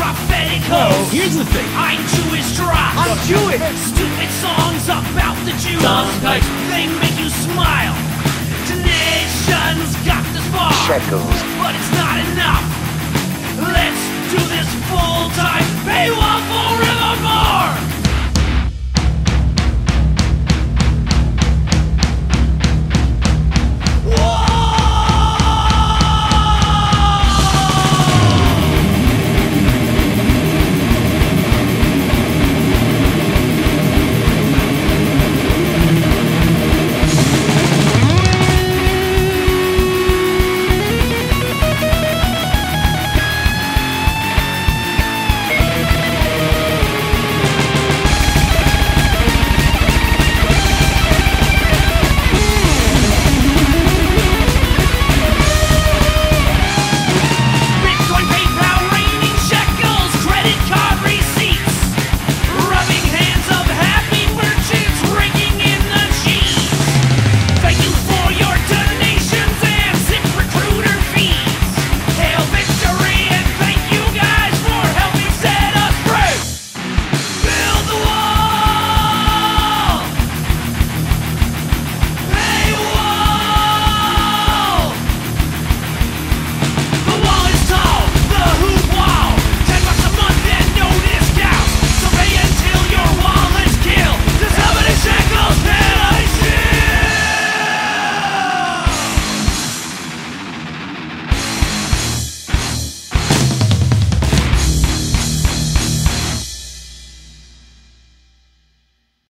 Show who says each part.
Speaker 1: propheticals.
Speaker 2: Oh, here's the thing.
Speaker 1: I'm Jewish drop.
Speaker 2: I'm Jewish.
Speaker 1: Stupid songs about the Jews.
Speaker 2: Sometimes
Speaker 1: they make you smile. Nations got this far,
Speaker 3: Shekels.
Speaker 1: but it's not enough. Let's do this full time. Paywall forevermore. Bitcoin, PayPal, raining shekels, credit card.